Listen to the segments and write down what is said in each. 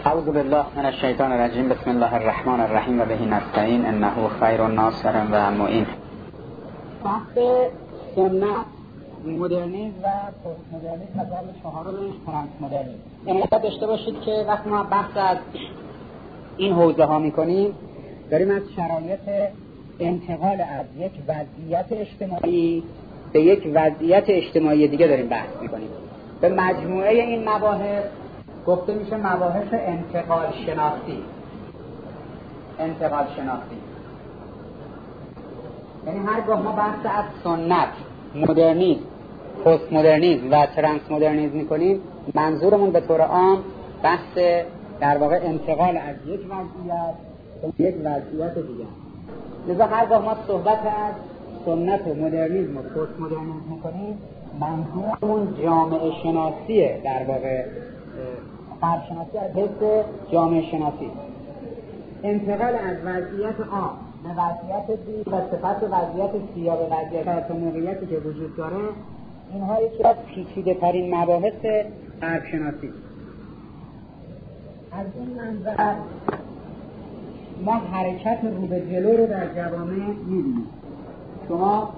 اعوذ بالله من الشیطان الرجیم. بسم الله الرحمن الرحیم و به نستعین انه خیر الناصر و معین. بحث سنت، مدرنیسم و پست مدرنیسم مثلا چهارمش ترانس مدرنیسم. یعنی داشته باشید که وقتی ما بحث از این حوزه ها میکنیم داریم از شرایط انتقال از یک وضعیت اجتماعی به یک وضعیت اجتماعی دیگه داریم بحث میکنیم. به مجموعه این مباحث گفته میشه مباحث انتقال شناختی. انتقال شناختی یعنی هرگاه ما بحث از سنت، مدرنیسم، پست مدرنیسم و ترانس مدرنیسم میکنیم منظورمون به طور عام بحث در واقع انتقال از یک وضعیت به یک وضعیت دیگه. لذا هرگاه ما صحبت از سنت و مدرنیسم و پست مدرنیسم میکنیم منظورمون جامعه شناسیه، در واقع فرد شناسی از حیث جامعه شناسی. انتقال از وضعیت آ به وضعیت B و صفت وضعیت C یا به وضعیت موقعیتی که وجود داره، اینها یکی از پیچیده ترین مباحث فرد شناسی. از این منظر ما حرکت رو به جلو رو در جوامع می‌بینیم. شما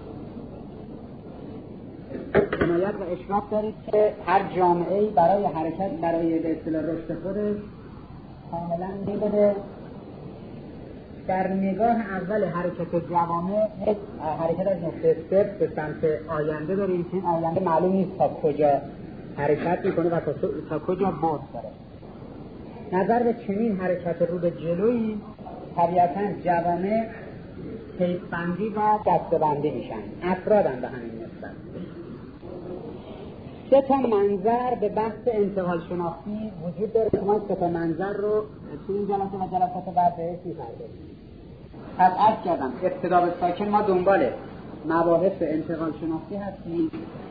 عنایت و اشراف دارید که هر جامعه‌ای برای حرکت، برای به اصطلاح رشد خودش کاملا می‌بینه در نگاه اول حرکت جوامع یک حرکت از نقطه صفر به سمت آینده داریم که این آینده معلوم نیست تا کجا حرکت میکنه و تا کجا بعد داره. نظر به چنین حرکت رو به جلویی طبیعتاً جوامع طیف‌بندی و دسته‌بندی میشن، افرادن به همین نسبت. سه تا منظر به بحث انتقال شناختی وجود داره که ما سه تا منظر رو تو این جلسه و جلسات بعد بهش می‌پردازیم. پس عرض کردم ابتدا به ساکن ما دنبال مباحث انتقال شناختی هستیم.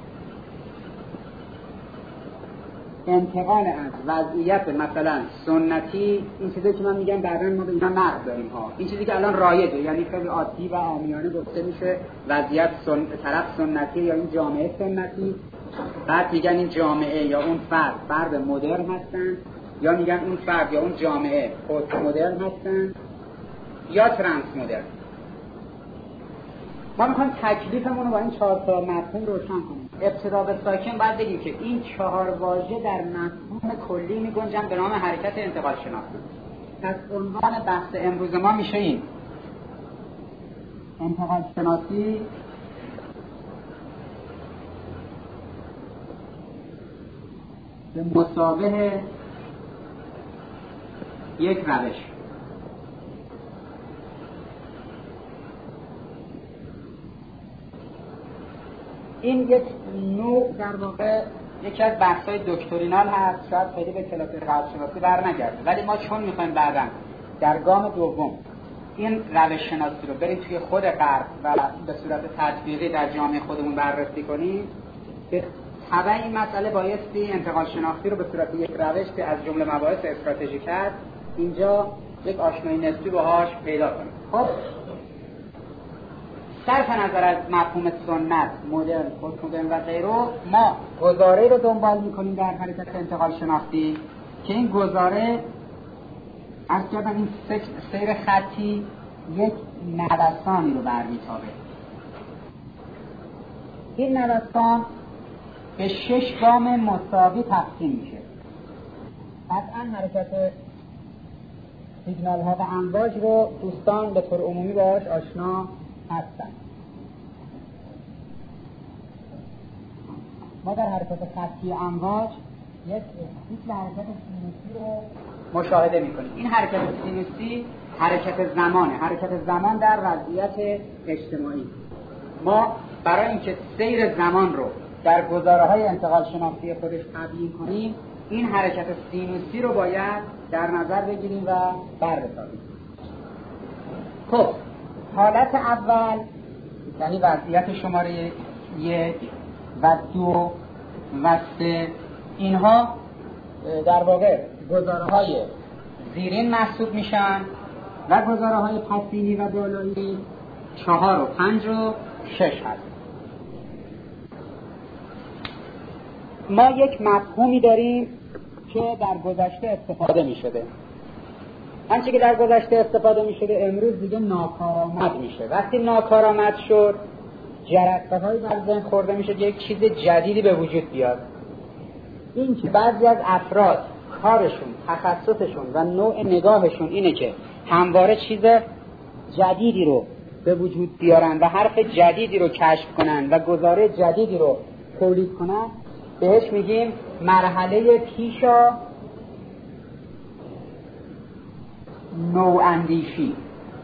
انتقال از وضعیت مثلا سنتی، این چیزی که من میگم بعداً ما به اینا نقد داریم ها، این چیزی که الان رایجه، یعنی خیلی عادی و عامیانه گفته میشه وضعیت طرف سنتی یا این جامعه سنتی، بعد میگن این جامعه یا اون فرد مدرن هستن، یا میگن اون فرد یا اون جامعه پست مدرن هستن یا ترانس مدرن. ما میخوایم تکلیفمون رو با این 4 تا مفهوم روشن کنیم. ابتدا به ساکن باید بگیم که این 4 واژه در مفهوم کلی میگنجن به نام حرکت انتقال شناختی. پس عنوان بحث امروز ما میشه این: انتقال شناسی به مثابه یک روش. این یک نوع در واقع یکی از بحث‌های دکترینال هست، شاید خیلی به کلاس روش‌شناسی برنگرده، ولی ما چون می‌خوایم بعداً در گام دوم این روش شناسی رو بریم توی خود غرب و به صورت تطبیقی در جامعه خودمون بررسی کنیم، به تبع این مسئله بایستی انتقال شناختی رو به صورت یک روش که از جمله مباحث استراتژیک هست اینجا یک آشنایی نسبی باهاش پیدا کنیم. خب صرف نظر از مفهوم سنت، مدرن، پست مدرن و غیره، ما گزاره رو دنبال میکنیم در حرکت انتقال شناختی که این گزاره از کردن این سیر خطی یک نوسانی رو برمی‌تابه. این نوسان به 6 گام مساوی تقسیم میشه. قطعاً حرکت سیگنال ها و امواج رو دوستان به طور عمومی باهاش آشنا هستن. ما در حرکت خطی امواج یک سیکل حرکت سینوسی رو مشاهده میکنیم. این حرکت سینوسی حرکت زمانه، حرکت زمان در وضعیت اجتماعی. ما برای اینکه سیر زمان رو در گزاره‌های انتقال شناختی خودش تبیین کنیم این حرکت سینوسی رو باید در نظر بگیریم و بررسیم. خب حالت اول یعنی وضعیت شماره 1 و 2 و 3 اینها در واقع گزاره‌های زیرین محسوب میشن و گزاره‌های پسینی و بالایی 4 و 5 و 6 هست. ما یک مفهومی داریم که در گذشته استفاده می شده. آنچه که در گذشته استفاده می شده امروز دیگه ناکارآمد میشه. وقتی ناکارآمد شد جرقه های در ذهن خورده میشه یک چیز جدیدی به وجود بیاد. این که بعضی از افراد کارشون، تخصصشون و نوع نگاهشون اینه که همواره چیز جدیدی رو به وجود بیارن و حرف جدیدی رو کشف کنن و گزاره جدیدی رو تولید کنن، بهش میگیم مرحله پیشا نواندیشی.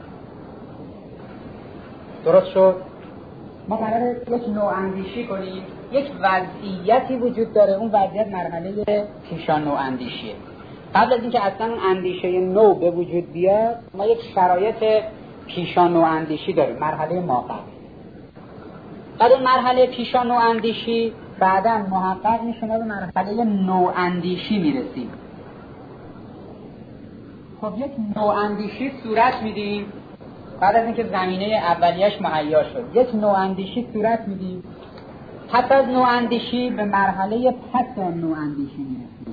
درست شد؟ ما قراره یک نواندیشی کنیم. یک وضعیتی وجود داره، اون وضعیت مرحله پیشا نواندیشیه. قبل از اینکه اصلا اون اندیشه نو به وجود بیاد ما یک شرایط پیشا نواندیشی داریم، مرحله ماقبل. بعد اون مرحله پیشا نواندیشی بعدا محقق میشه به مرحله نواندیشی میرسیم. خب یک نواندیشی صورت میدیم بعد از اینکه زمینه اولیش مهیا شد. یک نواندیشی صورت میدیم، پس از نواندیشی به مرحله پس نواندیشی میرسیم.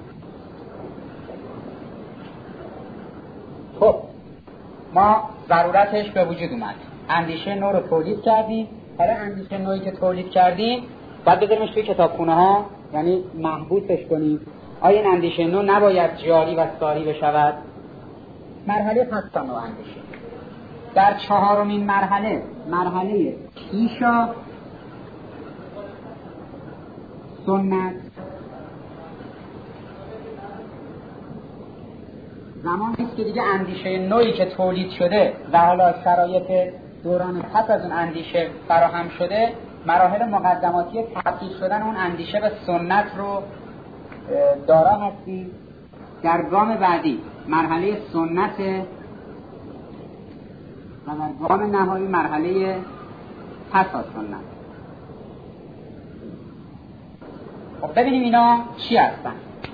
خب ما ضرورتش به وجود اومد، اندیشه نو رو تولید کردیم. حالا اندیشه نویی که تولید کردیم باید بذاریمش توی کتابخونه ها، یعنی محبوسش کنیم. آیا این اندیشه نو نباید جاری و ساری بشود؟ مرحله پس نواندیشی. در چهارمین مرحله، مرحله پیشا سنت، زمانی است که دیگه اندیشه نوعی که تولید شده و حالا شرایط دوران پس از اون اندیشه فراهم شده، مراحل مقدماتی تبدیل شدن اون اندیشه به سنت رو دارا هستی. در گام بعدی مرحله سنت و در گام نهایی مرحله پس از سنت. خب ببینیم اینا چی هستن.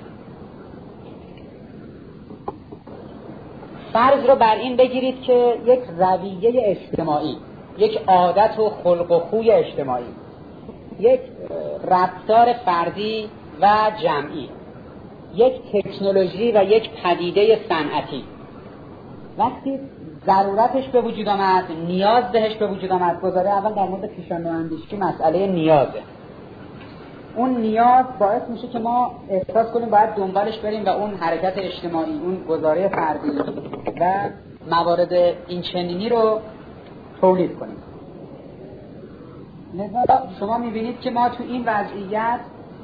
فرض رو بر این بگیرید که یک رویه اجتماعی، یک عادت و خلق و خوی اجتماعی، یک رفتار فردی و جمعی، یک تکنولوژی و یک پدیده صنعتی وقتی ضرورتش به وجود آمد، نیاز بهش به وجود آمد. گذاره اول در مورد پیشا نواندیشی مسئله نیازه. اون نیاز باعث میشه که ما احساس کنیم باید دنبالش بریم و اون حرکت اجتماعی، اون گزاره فردی و موارد این چنینی رو تولید کنیم. لذا شما میبینید که ما تو این وضعیت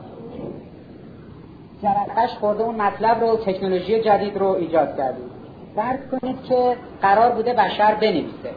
جرقش خورده اون مطلب رو، تکنولوژی جدید رو ایجاد کردیم. فرض کنید که قرار بوده بشر بنویسه.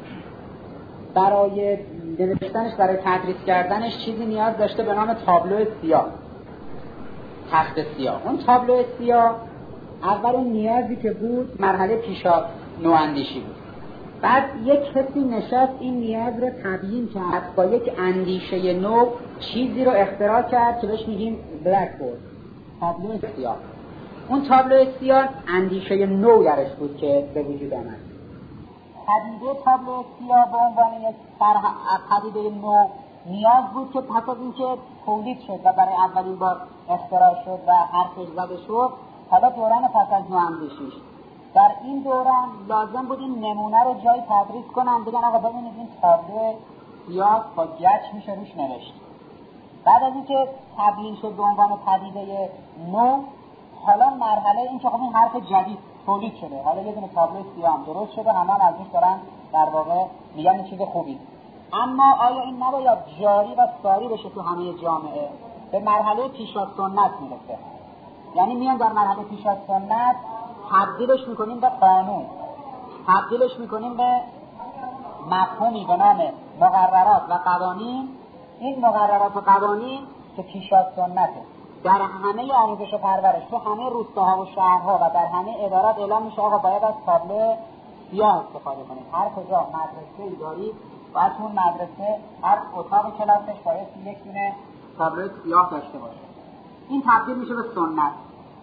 برای نوشتنش، برای تدریس کردنش چیزی نیاز داشته به نام تابلو سیاه، تخت سیاه. اون تابلو سیاه اول اون نیازی که بود مرحله پیشا نواندیشی بود. بعد یک کسی نشست این نیاز رو تبیین کرد، با یک اندیشه نو چیزی رو اختراع کرد که بهش میگیم بلک بورد، تابلو سیاه. اون تابلو سیاه اندیشه نو درش بود که به وجود آمد. پدیده تابلو سیاه به عنوان یک پدیده نو نیاز بود که پس از اینکه تولید شد و برای اولین بار اختراع شد و حرفش زده شد، حالا دوران پس از نواندیشیش، در این دوران لازم بود این نمونه رو جایی تدریس کنن، بگن آقا ببینید این تابلو سیاه با گچ میشه روش نوشت. بعد از اینکه تبیین شد به عنوان پدیده نو، حالا مرحله این که خب این حرف جدید تولید شده، حالا یه دونه تابلو سیاه هم درست شده، همه هم ازش دارن در واقع میگن این چیز خوبی. اما آیا این نباید جاری و ساری بشه تو همه جامعه؟ به مرحله پیش از سنت میرسه. یعنی میان در مرحله پیش از سنت تبدیلش میکنیم به قانون، تبدیلش میکنیم به مفهومی به نام مقررات و قوانین. این مقررات و قوانین که پیش از سنته در همه آموزش و پرورش، تو همه روستاها و شهرها و در همه ادارات اعلام میشه آقا باید از تابلو سیاه استفاده کنید. هر کجا مدرسه‌ای دارید باید اون مدرسه هر اتاق کلاسش باید یک دونه تابلو سیاه داشته باشه. این تبدیل میشه به سنت.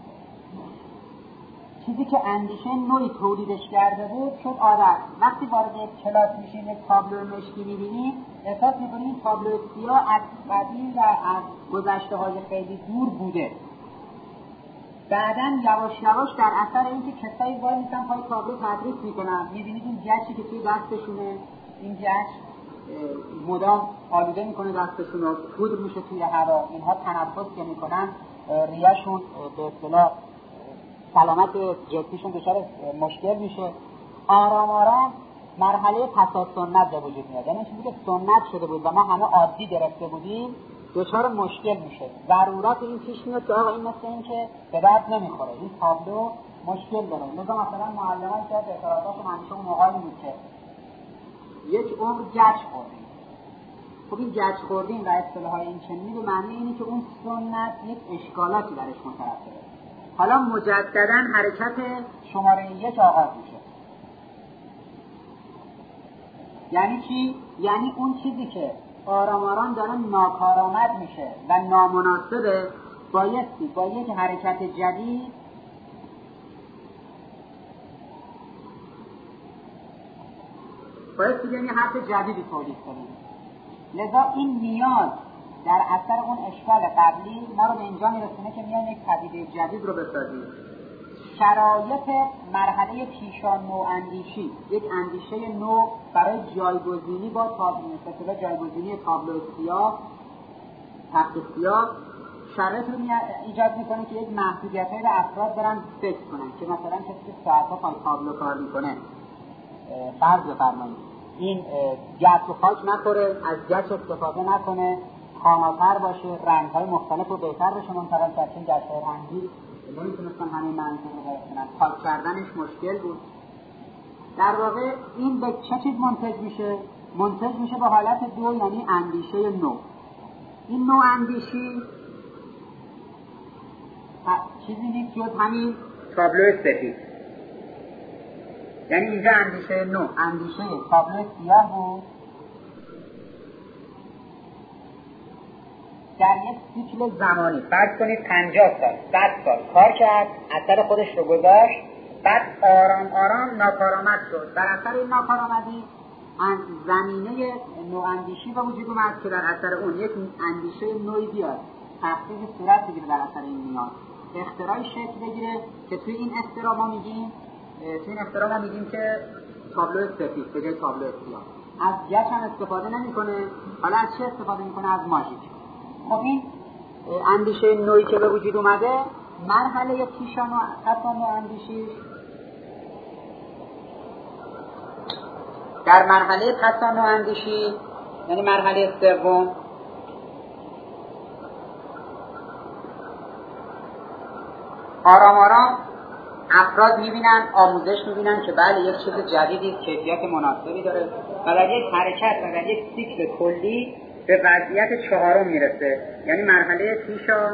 چیزی که اندیشه نوعی تولیدش کرده بود شد عادت. وقتی وارد یک کلاس میشین، یک تابلو مشکی میبینید، احساس میکنید این تابلو سیاه از قدیم و از گذشته های خیلی دور بوده. بعداً یواش یواش در اثر اینکه کسایی وای میستن پای تابلو تدریس میکنن، میبینید این گچی که توی دستشونه، این گچ مدام آلوده میکنه دستشون، پودر میشه توی هوا، اینها تنفس که میکنن ریهشون به اصطلاح سلامت جسمیشون دچار مشکل میشه. آرام آرام مرحله پسا سنت به وجود میاد، یعنی چیزی که سنت شده بود و ما همه عادی گرفته بودیم دچار مشکل میشه. ضرورت این پیش میاد که آقا این مثل این که به درد نمیخوره، این تابلو مشکل داره. لذا مثلا معلمان که اعتراضاشون همیشه اون موقعی بود که یک عمر گچ خوردیم. خب این گچ خوردیم و اصطلاحای این چنینی به معنی اینه که اون سنت یک اشکالاتی درش مترتبه. حالا مجددا حرکت شماره 1 آغاز میشه. یعنی چی؟ یعنی اون چیزی که آرام آرام داره ناکارآمد میشه و نامناسبه بایستی با یک حرکت جدید یعنی حرف جدیدی تولید کنیم. لذا این نیاز در اثر اون اشکال قبلی ما رو به اینجا میرسونه که میایم یک پدیده جدید رو بسازیم. شرایط مرحله پیشا نواندیشی، یک اندیشه نو برای جایگزینی با تابلو، جایگزینی تابلو سیاه، تخت سیاه، شرایط رو ایجاد میکنه که یک محدودیت‌های به افراد برن فکر کنن که مثلا کسی که ساعت‌ها پای تابلو کار میکنه فرض بفرمایید این گچ و خاک نخوره، از گچ استفاده نکنه، خاناتر باشه، رنگ‌های مختلف رو بهتر بشه منتقل کرد، چون گچ‌های رنگی نمیتونستن همه منظور رو برسونن، پاک کردنش مشکل بود. در واقع این به چه چیز منتج میشه؟ منتج میشه به حالت 2، یعنی اندیشه نو. این نوع اندیشی چیزی نیست جز همین تابلو سفید. یعنی اینجا اندیشه نو، اندیشه تابلو سیاه بود در یک سیکل زمانی. فرض کنید 50 سال 100 سال کار کرد، اثر خودش رو گذاشت، بعد آرام آرام ناکارآمد شد. در اثر این ناکارآمدی زمینه نواندیشی به وجود اومد که در اثر اون یک اندیشه نوعی بیاد، تحقیق صورت بگیره، در اثر این نیاز اختراعی شکل بگیره که توی این اختراع ما میگیم که تابلو سفید به جای تابلو سیاه. از گچ هم استفاده نمیکنه. حالا از چه استفاده میکنه؟ از ماژیک. خب این اندیشه نوعی که به وجود اومده، مرحله پیشا نواندیشی در مرحله پسا نواندیشی، یعنی مرحله سوم، آرام آرام افراد میبینن، آموزش میبینن که بله یک چیز جدیدی کیفیت مناسبی داره و در یک حرکت و در یک سیکل کلی به وضعیت 4 میرسه، یعنی مرحله پیشا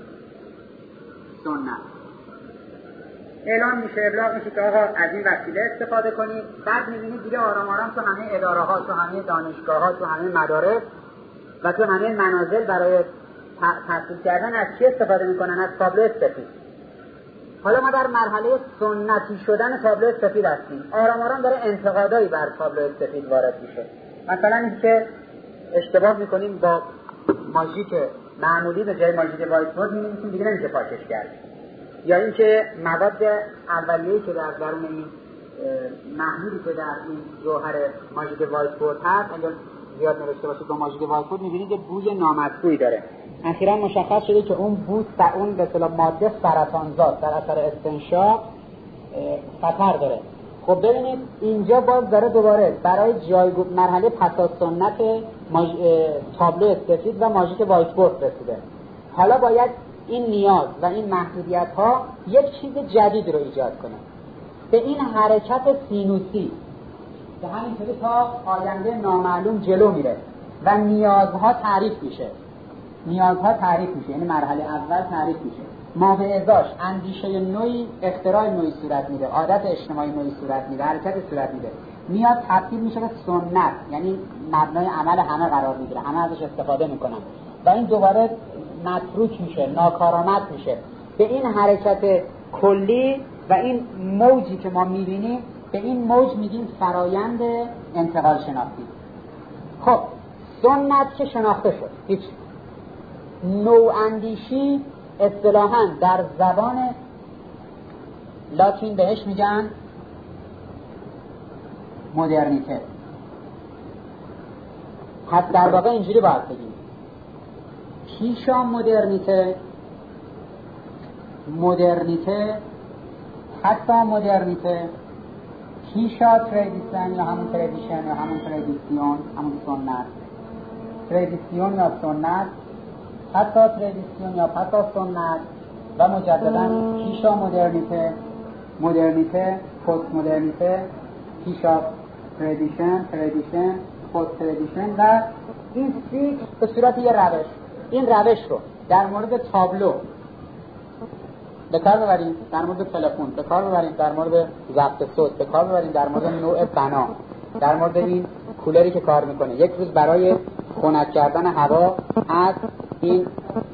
سنت. اعلان میشه، ابلاغ میشه که آقا از این وسیله استفاده کنید. بعد میبینید دیگه آرام آرام تو همه اداره ها، تو همه دانشگاه ها، تو همه مدارس و تو همه منازل برای تحصیل کردن از چی استفاده میکنن؟ از تابلو سفید. حالا ما در مرحله سنتی شدن تابلو سفید هستیم. آرام آرام داره انتقادایی بر تابلو سفید وارد میشه. مثلا اینکه اشتباه میکنیم با ماژیک معمولی به جای ماژیک وایت بورد می‌نویسیم، دیگه نمیشه پاکش کرد. یا اینکه مواد اولیه‌ای که در درون این محلولی که در این جوهر ماژیک وایت بورد هست، اگر زیاد نوشته باشه با ماژیک وایت بورد می‌بینید که بوی نامطبوعی داره. اخیراً مشخص شده که اون بو اون به اصطلاح ماده سرطانزا در اثر استنشاق خطر داره. خب ببینید اینجا باز داره دوباره برای مرحله پسا سنت تابلو سفید و ماژیک وایت بورد رسیده. حالا باید این نیاز و این محدودیت ها یک چیز جدید رو ایجاد کنه. به این حرکت سینوسی که همینطوری تا آینده نامعلوم جلو میره و نیازها تعریف میشه. یعنی مرحله اول تعریف میشه، ما به ازاش اندیشه نوعی، اختراع نوعی صورت میده، عادت اجتماعی نوعی صورت میده، حرکت صورت میده، میاد تبدیل میشه به سنت، یعنی مبنای عمل همه قرار میگیره، همه ازش استفاده میکنن و این دوباره متروک میشه، ناکارآمد میشه. به این حرکت کلی و این موجی که ما میبینیم، به این موج میگیم فرایند انتقال شناختی. خب سنت که شناخته شد، هیچ نواندیشی اصطلاحاً در زبان لاتین بهش میگن مدرنیته. پس در واقع اینجوری باید بگیم پیشا مدرنیته، مدرنیته، حتی مدرنیته، پیشا تردیسیون یا همون تردیشن یا همون تردیسیون، همون سنت، تردیسیون یا سنت، حتی تردیسیون یا حتی سنت، و مجددا پیشا مدرنیته، مدرنیته، پست مدرنیته، پیشا تردیشن، تردیشن، پست تردیشن. و این سیکل به صورت یه روش، این روش رو در مورد تابلو به کار ببریم، در مورد تلفن به کار ببریم، در مورد ضبط صوت به کار ببریم، در مورد نوع بنا، در مورد این کولری که کار میکنه. یک روز برای خنک کردن هوا از این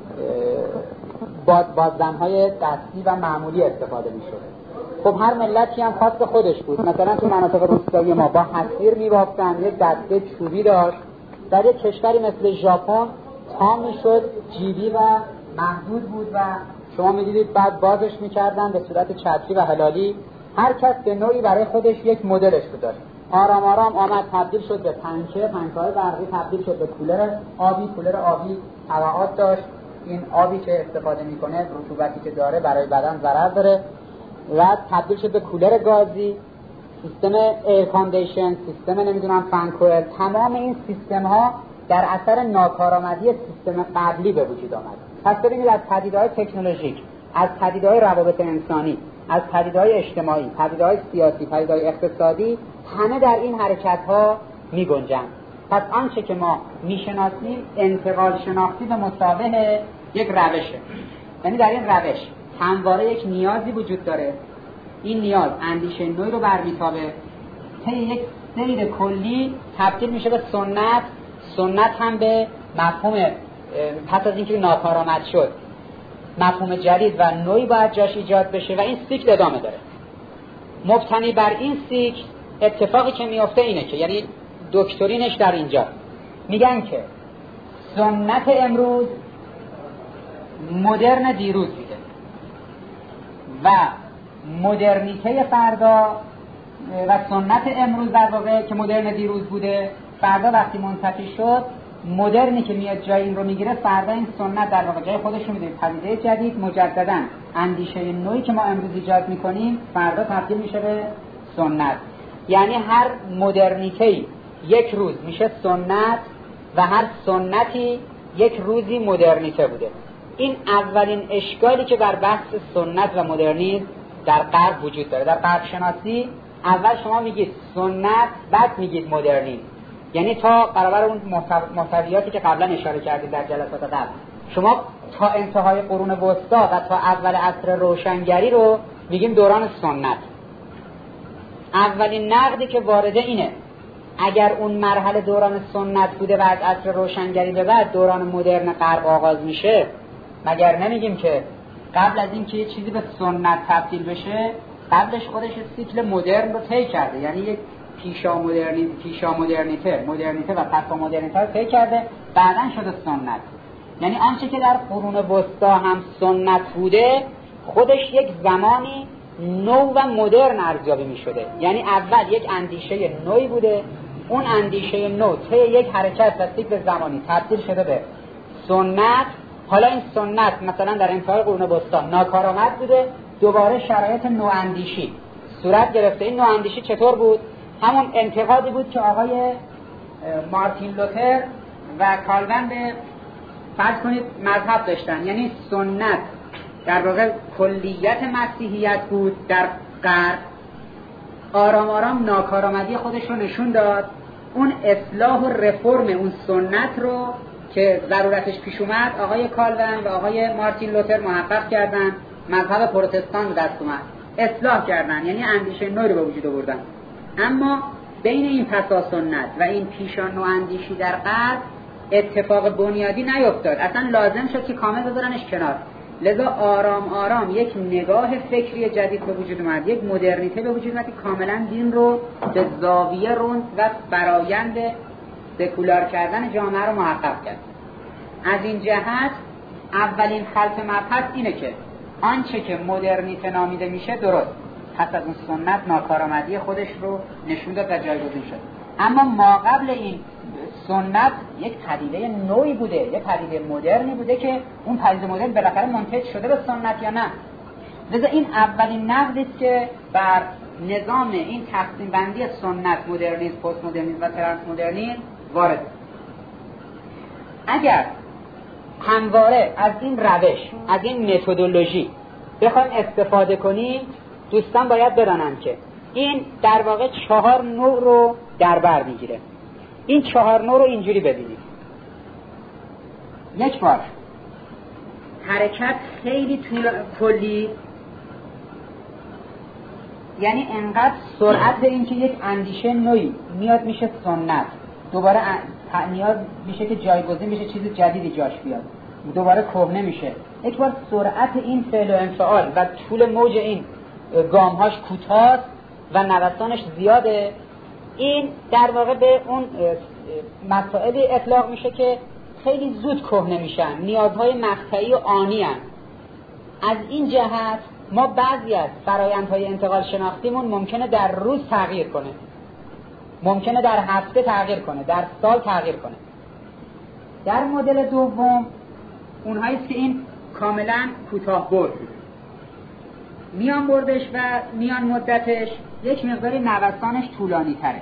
بادزنهای دستی و معمولی استفاده میشده. خب هر ملتی هم خاص خودش بود. مثلا تو مناطق روستایی ما با حصیر میبافتن، یک دسته چوبی داشت. در یک کشوری مثل ژاپن تام میشد، جیبی و محدود بود و شما میدیدید بعد بازش میکردن به صورت چتری و هلالی. هر کس به نوعی برای خودش یک مدلش رو داشت. آرام آرام آمد تبدیل شد به پنکه‌های برقی، تبدیل شد به کولر آبی هواعات داشت. این آبی که استفاده میکنه رطوبتی که داره برای بدن ضرر داره. و تبدیل شد به کولر گازی، سیستم ایر کاندیشن، سیستم نمیدونم فن کوئل. تمام این سیستم ها در اثر ناکارآمدی سیستم قبلی به وجود آمد. پس ببینید از پدیده‌های تکنولوژیک، از پدیده‌های روابط انسانی، از پدیده‌های اجتماعی، پدیده‌های سیاسی، پدیده‌های اقتصادی، همه در این حرکت‌ها می‌گنجند. پس آنچه که ما می‌شناسیم انتقال شناختی به مثابه یک روشه. یعنی در این روش همواره یک نیازی وجود داره. این نیاز اندیشه نوعی رو برمی‌تابه، طی یک سیر کلی تبدیل میشه به سنت. سنت هم به مفهوم پس از اینکه ناکارآمد شد مفهوم جدید و نوعی باید جاش ایجاد بشه و این سیکل ادامه داره. مبتنی بر این سیکل اتفاقی که میفته اینه که یعنی دکترینش در اینجا میگن که سنت امروز مدرن دیروز بوده و مدرنیته فردا و سنت امروز در واقع که مدرن دیروز بوده، فردا وقتی منتفی شد مدرنی که میاد جای این رو میگیره، فردا این سنت در واقع جای خودش رو میده. پدیده جدید مجددا اندیشه نوعی که ما امروز ایجاد میکنیم فردا تبدیل میشه به سنت. یعنی هر مدرنیته‌ای یک روز میشه سنت و هر سنتی یک روزی مدرنیته بوده. این اولین اشکالی که بر بحث سنت و مدرنیسم در غرب وجود داره. در غرب شناسی اول شما میگید سنت، بعد میگید مدرنیسم. یعنی تا برابر اون محتویاتی که قبلا اشاره کردید در جلسات قبل، شما تا انتهای قرون وسطا و تا اول عصر روشنگری رو میگیم دوران سنت. اولین نقدی که وارده اینه اگر اون مرحله دوران سنت بوده و از عصر روشنگری به بعد دوران مدرن غرب آغاز میشه، مگر نمیگیم که قبل از این که یه چیزی به سنت تبدیل بشه قبلش خودش سیکل مدرن رو طی کرده، یعنی یک پیشا مدرنیته و پس مدرنیته رو طی کرده، بعداً شده سنت. یعنی آنچه که در قرون وسطا هم سنت بوده خودش یک زمانی نو و مدرن ارزیابی می شده. یعنی اول یک اندیشه نوی بوده، اون اندیشه نو طی یک حرکت و سیکل زمانی تبدیل شده به سنت. حالا این سنت مثلا در انتهای قرون وسطا ناکارآمد بوده، دوباره شرایط نواندیشی صورت گرفته. این نواندیشی چطور بود؟ همون انتقادی بود که آقای مارتین لوتر و کالون به فرض کنید مذهب داشتن. یعنی سنت در واقع کلیت مسیحیت بود در غرب، آرام آرام ناکارآمدی خودش رو نشون داد. اون اصلاح و رفرم اون سنت رو که ضرورتش پیش اومد آقای کالون و آقای مارتین لوتر محقق کردن، مذهب پروتستان دست اومد، اصلاح کردن، یعنی اندیشه نو رو به وجود آوردن. اما بین این پسا سنت و این پیشا نو اندیشی در غرب اتفاق بنیادی نیفتاد، اصلا لازم شد که کامل بذارنش کنار. لذا آرام آرام یک نگاه فکری جدید به وجود اومد، یک مدرنیته به وجود اومد که کاملا دین رو به زاویه روند و فرایند سکولار کردن جامعه رو محقق کرد. از این جهت اولین خلط مبحث اینه که آنچه که مدرنیته نامیده میشه درست، پس از اون سنت ناکارآمدی خودش رو نشون داد و جایگزین شد. اما ما قبل این سنت یک پدیده نوعی بوده، یک پدیده مدرنی بوده که اون پدیده مدرن بالاخره منتج شده به سنت یا نه. لذا این اولین نقدی است که بر نظام این تقسیم بندی سنت، مدرنیسم، پست مدرنیسم و ترانس مدرنیسم وارد. اگر همواره از این روش، از این متدولوژی بخوایم استفاده کنیم، دوستان باید بدانن که این در واقع 4 نوع رو در بر میگیره. این 4 نوع رو اینجوری ببینید. یک بار حرکت خیلی کلی، یعنی انقدر سرعت به این که یک اندیشه نوعی میاد میشه سنت، دوباره نیاز میشه که جایگزین بشه، چیز جدیدی جاش بیاد، دوباره کهنه میشه. یک بار سرعت این فعل و انفعال و طول موج این گامهاش کوتاه و نوسانش زیاده. این در واقع به اون مسائلی اطلاق میشه که خیلی زود کهنه میشن، نیازهای مقطعی و آنی هن. از این جهت ما بعضی از فرایندهای انتقال شناختیمون ممکنه در روز تغییر کنه، ممکنه در هفته تغییر کنه، در سال تغییر کنه. در مدل دوم اونهاییست که این کاملا کوتاه برد، میان بردش و میان مدتش یک مقداری نوسانش طولانی تره.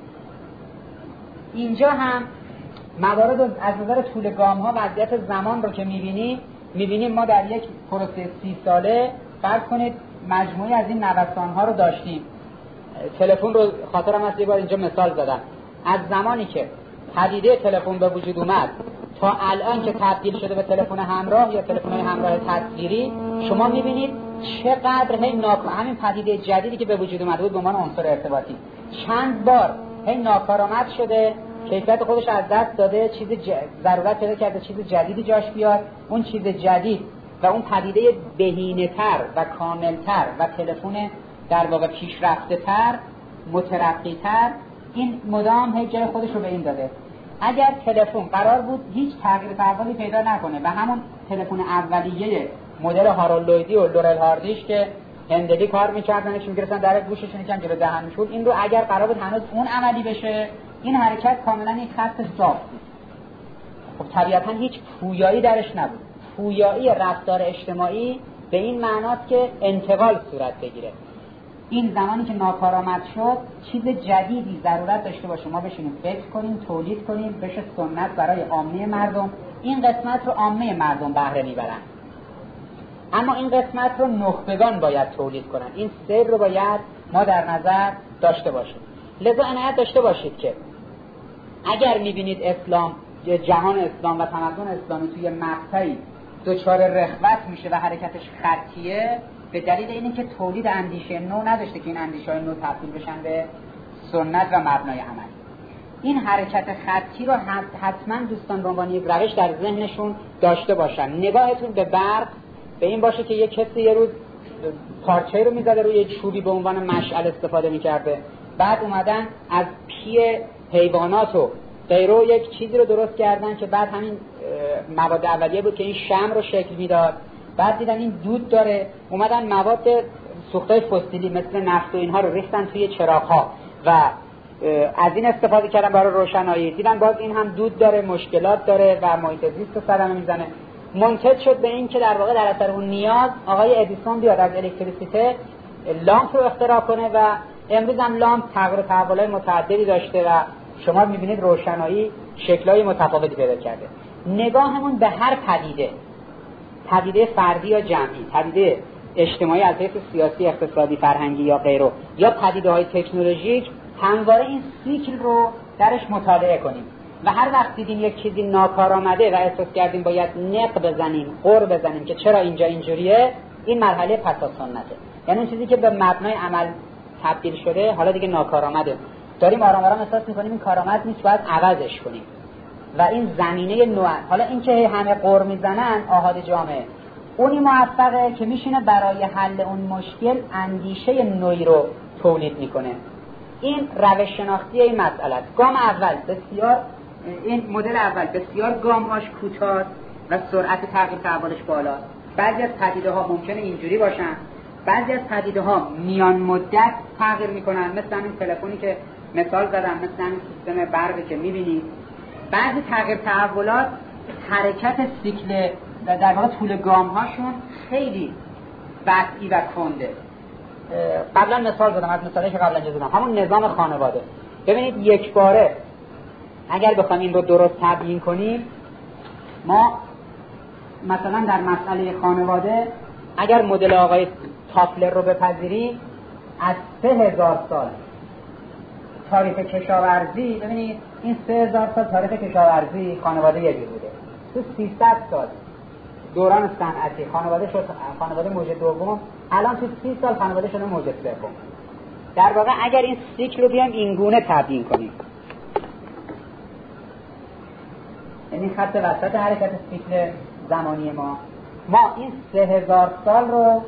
اینجا هم موارد از نظر طول گام ها وضعیت زمان رو که میبینیم ما در یک پروسه 30 ساله فرض کنید مجموعی از این نوسان ها رو داشتیم. تلفن رو خاطرم هست یه بار اینجا مثال زدم، از زمانی که پدیده تلفن به وجود اومد تا الان که تبدیل شده به تلفن همراه یا تلفن همراه تصویری، شما میبینید چقدر همین پدیده جدیدی که به وجود اومده بود به عنوان عنصر ارتباطی چند بار ناکارآمد شده، کیفیت خودش از دست داده، ضرورت پیدا کرده چیز جدیدی جاش بیاد. اون چیز جدید و اون پدیده بهینه‌تر و کاملتر و تلفن در واقع پیشرفته‌تر، مترقی‌تر، این مدام هی جای خودش رو به این داده. اگر تلفن قرار بود هیچ تغییر فرقی پیدا نکنه و همون تلفن اولیه مدل هارولد لویدی و لورل هاردیش که هندلی کار می‌کردنش می‌گرفتن در گوششون یکم جلو دهنشون، این رو اگر قرار بود هنوز اون عملی بشه، این حرکت کاملا یک خط صاف بود. خب طبیعتاً هیچ پویایی درش نبود. پویایی رفتار اجتماعی به این معناست که انتقال صورت بگیره. این زمانی که ناکارآمد شد چیز جدیدی ضرورت داشته باشه ما بشینیم فکر کنیم، تولید کنیم، بشه سنت برای عامه مردم. این قسمت رو عامه مردم بهره میبرن، اما این قسمت رو نخبگان باید تولید کنن. این سر رو باید ما در نظر داشته باشیم. لذا عنایت داشته باشید که اگر میبینید اسلام، جهان اسلام و تمدن اسلامی توی مقطعی دچار رخوت میشه و حرکتش خطیه، به دلیل اینه که تولید اندیشه نو نداشته که این اندیشه‌های نو تبدیل بشن به سنت و مبنای عمل. این حرکت خطی رو حتما دوستان به عنوان یک روش در ذهنشون داشته باشن. نگاهتون به برق به این باشه که یک کسی یه روز پارچه رو میزده روی چوبی به عنوان مشعل استفاده میکرده، بعد اومدن از پی حیوانات و غیره یک چیزی رو درست کردن که بعد همین مواد اولیه بود که این شمع رو شکل میداد. بعد دیدن این دود داره، اومدن مواد سوختای فسیلی مثل نفت و اینها رو ریختن توی چراغ‌ها و از این استفاده کردن برای روشنایی. دیدن باز این هم دود داره، مشکلات داره و محیط زیست رو صدمه میزنه. منتج شد به این که در واقع در اثر اون نیاز آقای ادیسون بیاد از الکتریسیته لامپ رو اختراع کنه و امروز هم لامپ تغییر و تحولات متعددی داشته و شما می‌بینید روشنایی شکل‌های متفاوتی پیدا کرده. نگاهمون به هر پدیده فردی یا جمعی، پدیده اجتماعی از حیث سیاسی، اقتصادی، فرهنگی یا غیره، یا پدیده‌های تکنولوژیک، همواره این سیکل رو درش مطالعه کنیم و هر وقت دیدیم یک چیزی ناکارآمده و احساس کردیم باید نق بزنیم، غر بزنیم که چرا اینجا اینجوریه، این مرحله پس از سنته. یعنی اون چیزی که به مبنای عمل تبدیل شده حالا دیگه ناکارآمده، داریم آرام آرام احساس می‌کنیم این کارآمد نیست، باید عوضش کنیم و این زمینه نوع. حالا این که همه غر میزنن آحاد جامعه، اونی موفقه که میشینه برای حل اون مشکل اندیشه نوعی رو تولید میکنه. این روش شناختی این مسئله است. گام اول بسیار، این مدل اول بسیار گام‌هاش کوتاه و سرعت تغییر تحولش بالاست. بعضی از پدیده ها ممکنه اینجوری باشن، بعضی از پدیده ها میان مدت تغییر میکنن، مثل همین تلفنی که مثال زدم، مثل همین سیستم برقی که میبینید. بعضی تغییر تحولات حرکت سیکل در واقع طول گام هاشون خیلی بطئی و کنده. قبلا مثال زدم، از مثالی که قبلا زدم همون نظام خانواده. ببینید یک باره اگر بخوایم این رو درست تبیین کنیم، ما مثلا در مسئله خانواده اگر مدل آقای تافلر رو بپذیریم، از 3000 سال تاریخ کشاورزی، ببینید این 3000 سال تاریخ کشاورزی خانواده یه جور بوده. تو 300 سال دوران صنعتی خانواده شد خانواده موج دوم، الان تو 30 سال خانواده شده موج سوم. در واقع اگر این سیکل رو بیایم این گونه تبیین کنیم، یعنی خط وسط حرکت سیکل زمانی ما این 3000 سال رو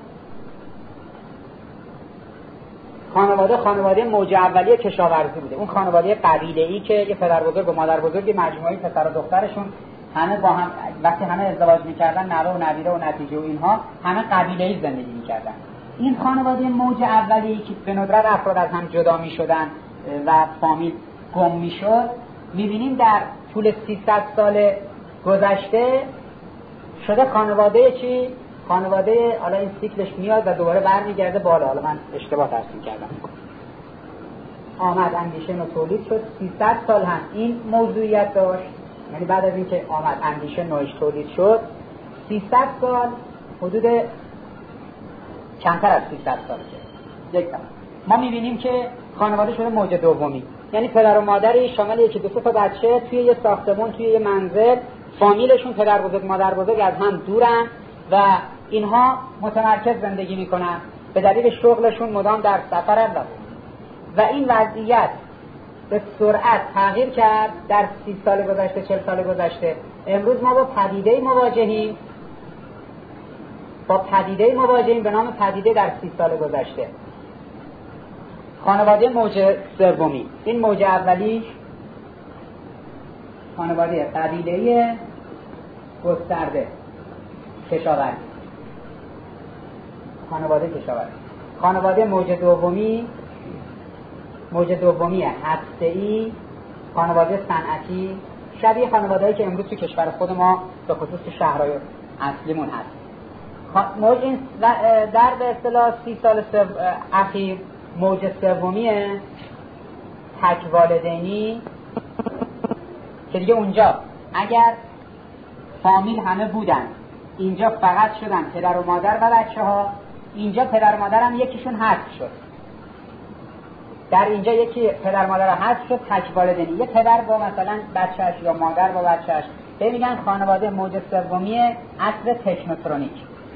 خانواده موج اولیه کشاورزی بوده. اون خانواده قبیله‌ای که یه پدر بزرگ و مادر بزرگ مجموعه پسر و دخترشون همه با هم وقتی همه ازدواج می‌کردن، نوه و نویره و نتیجه و اینها همه قبیله‌ای زندگی می‌کردن. این خانواده موج اولیه‌ای که به ندرت افراد از هم جدا می‌شدن و فامیل گم می‌شد، می‌بینیم در طول 300 سال گذشته شده خانواده چی؟ خانواده حالا این سیکلش میاد و دوباره برمیگرده بالا. حالا من اشتباه ترسیم کردم. آمد اندیشه تولید شد، 300 سال هم این موضوعیت داشت، یعنی بعد از اینکه آمد اندیشه نوش تولید شد 300 سال، حدود کمتر از 300 سال یک سال ما میبینیم که خانواده شده موج دومی، یعنی پدر و مادری شامل یکی دو تا بچه توی یه ساختمون، توی یه منزل، فامیلشون پدر بزرگ مادر بزرگ از هم دورن و اینها متمرکز زندگی میکنن به دلیل شغلشون مدام در سفرن و این وضعیت به سرعت تغییر کرد در 30 سال گذشته 40 سال گذشته. امروز ما با پدیده‌ای مواجهیم به نام پدیده در 30 سال گذشته، خانواده موج سومی. این موج اولیش خانواده قبیله‌ای گسترده کشاورزی، خانواده موج دومی هسته‌ای، خانواده صنعتی، شبیه خانواده‌ای که امروز تو کشور خود ما به خصوص تو شهرهای اصلیمون هست. موج این در به اصطلاح 30 سال اخیر موج سومی تک والدینی که دیگه اونجا اگر فامیل همه بودن، اینجا فقط شدن پدر و مادر و بچه ها، اینجا پدر و مادر هم یکیشون حذف شد، در اینجا یکی پدر مادر حذف شد، تک والدینی، یه پدر با مثلا بچهش یا مادر با بچهش. به میگن خانواده موج سومی عصر تکنوترونیک.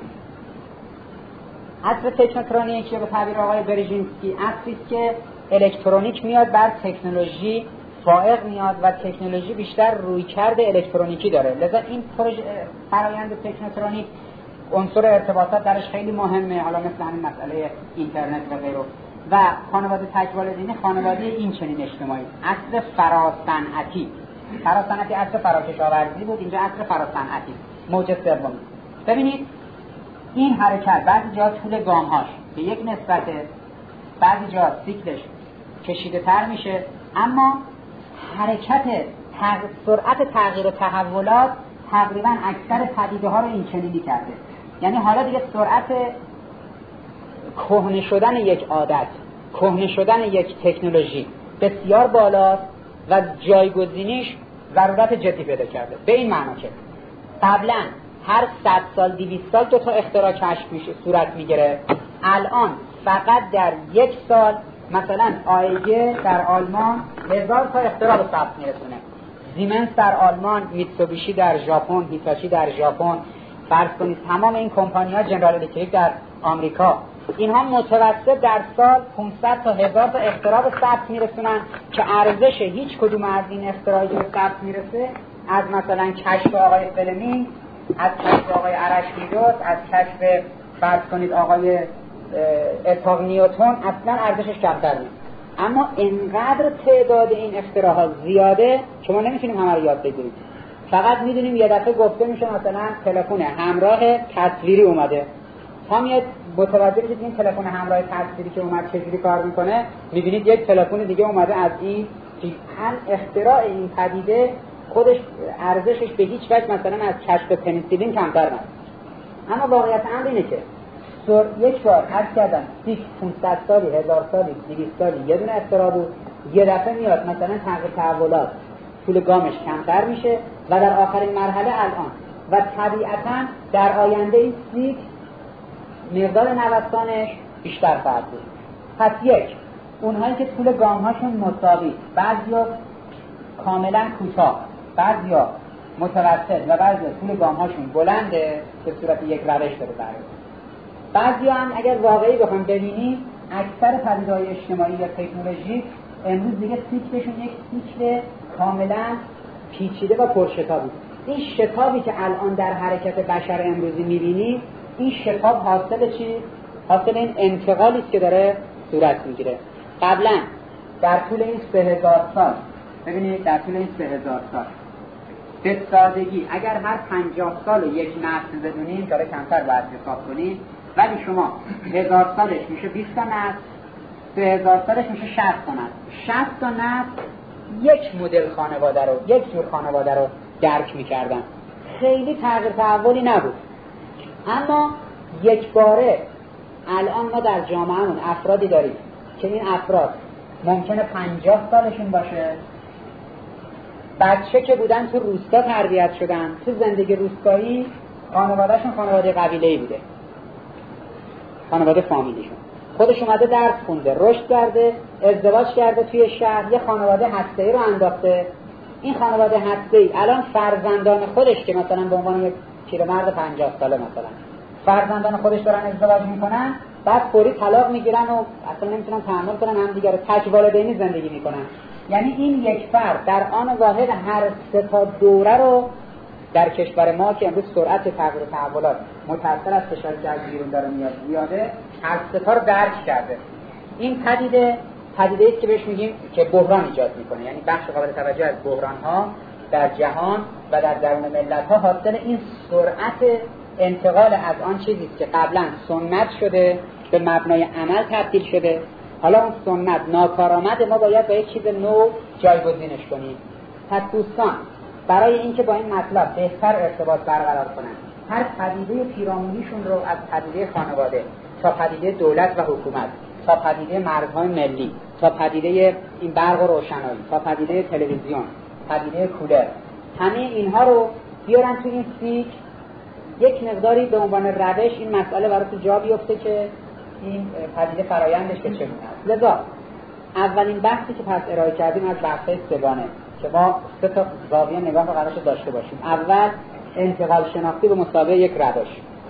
عصر تکنوترونیک به تعبیر آقای برژینسکی عصری که الکترونیک میاد بر تکنولوژی فائق میاد و تکنولوژی بیشتر رویکرد الکترونیکی داره، لذا این فرآیند تکنوترونیک عنصر ارتباطات درش خیلی مهمه، حالا مثل همین مسئله اینترنت و غیره. و خانواده تک والدینی خانواده این چنین اجتماعی، عصر فراصنعتی عصر فراکشاورزی بود، اینجا عصر فراصنعتی موج سوم. ببینید این حرکت بعضی جا طول گام‌هاش به یک نسبت، بعضی جا سیکلش کشیده تر میشه، اما سرعت تغییر و تحولات تقریبا اکثر پدیده ها رو این چنینی کرده. یعنی حالا دیگه سرعت کهنه شدن یک عادت، کهنه شدن یک تکنولوژی بسیار بالاست و جایگزینیش ضرورت جدی پیدا کرده. به این معنا که قبلا هر 100 سال 200 سال 2 تا اختراع کشف صورت میگیره، الان فقط در یک سال مثلا آیگه در آلمان 1000 تا اختراع به ثبت میرسونه، زیمنس در آلمان، میتسوبیشی در ژاپن، هیتاچی در ژاپن، فرض کنید تمام این کمپانی‌ها، جنرال الکتریک در آمریکا، اینها متوسط در سال 500 تا 1000 تا اختراع به ثبت میرسونن که ارزش هیچ کدوم از این اختراعی که به ثبت میرسه، از مثلا کشف آقای فلمینگ، از کشف آقای ارشمیدس، از کشف فرض کنید آقای اسحاق نیوتن، اصلا ارزشش کمتر نیست. اما انقدر تعداد این اختراعات زیاده شما نمیتونیم همه رو یاد بگیرید. فقط میدونیم یه دفعه گفته میشه مثلا تلفن همراه تصویری اومده، تا میاد متوجه بشید این تلفن همراه تصویری که اومد چجوری کار میکنه، میبینید یک تلفن دیگه اومده از این. هم اختراع این پدیده خودش ارزشش به هیچ وجه مثلا از کشف پنیسیلین کمتر نبود. اما واقعیت امر اینه که یک بار عرض کردم 500 سالی 1000 سالی 200 سالی یه دونه اختراع بود، یه دفعه میاد مثلا تغییر تحولات طول گامش کمتر میشه و در آخرین مرحله الان و طبیعتاً در آینده این سیک مقدار نوسانش بیشتر خواهد بود. پس یک، اونهایی که طول گامهاشون مساوی، بعضیا کاملا کوتاه، بعضیا متوسط و بعضیا طول گامهاشون بلنده، به صورت یک روش داره برای بعضیا هم اگر واقعی بخوام ببینیم اکثر پدیده‌های اجتماعی یا تکنولوژی امروز دیگه سیکلشون یک سیکل کاملا پیچیده و پرشتابی. این شتابی که الان در حرکت بشر امروزی می‌بینیم، این شتاب حاصل چی؟ حاصل این انتقالی است که داره صورت میگیره. قبلا در طول این 3000 سال، ببینید در طول این 3000 سال به سادگی اگر هر 50 سال یک نسل بدونیم، داره کمتر باید حساب کنیم، ولی شما 1000 سالش میشه 20 تا نسل، 3000 سالش میشه 60 تا نسل. 60 تا نسل یک مدل خانواده رو، یک جور خانواده رو درک میکردن. خیلی تغییر تحولی نبود. اما یک باره الان ما در جامعهمون افرادی داریم که این افراد ممکنه 50 سالشون باشه، بچه که بودن تو روستا تربیت شدن، تو زندگی روستایی خانوادهشون خانواده قبیله‌ای بوده، خانواده فامیلیشون، خودش اومده درس خونده، رشد کرده، ازدواج کرده توی شهر، یه خانواده هسته‌ای رو انداخته. این خانواده هسته‌ای الان فرزندان خودش که مثلا به عنوان یک پیرمرد 50 ساله مثلا فرزندان خودش دارن ازدواج میکنن، بعد فوری طلاق میگیرن و اصلا نمیتونن تحمل کنن هم دیگه رو، تک والدینی زندگی میکنن. یعنی این یک فرد در آن واحد هر سه تا دوره رو در کشور ما که امروز سرعت تغییر تحولات متأثر از فشاری که از بیرون داره میاد زیاده، هر سه تا رو درک کرده. این پدیده است که بهش میگیم که بحران ایجاد میکنه، یعنی بخش قابل توجه از بحران ها در جهان و در درون ملت ها حاصل این سرعت انتقال از آن چیزی که قبلا سنت شده به مبنای عمل تبدیل شده. حالا اون سنت ناکارآمد، ما باید با یک چیز نو جایگزینش کنیم. پس دوستان برای اینکه با این مطلب بهتر ارتباط برقرار کنن، هر پدیده پیرامونیشون رو از پدیده خانواده تا پدیده دولت و حکومت تا پدیده مرزهای ملی تا پدیده این برق و روشنایی تا پدیده تلویزیون، پدیده کولر، همه اینها رو بیارن تو این سیک، یک مقداری به عنوان روش این مسئله براتون جا بیفته که این پدیده فرایندش که چگونه است. لذا اولین بحثی که پس ارائه کردیم از بحث‌های سگانه که ما سه تا زاویه نگاه رو قرارش داشته باشیم. اول انتقال شناختی به مثابه یک روش،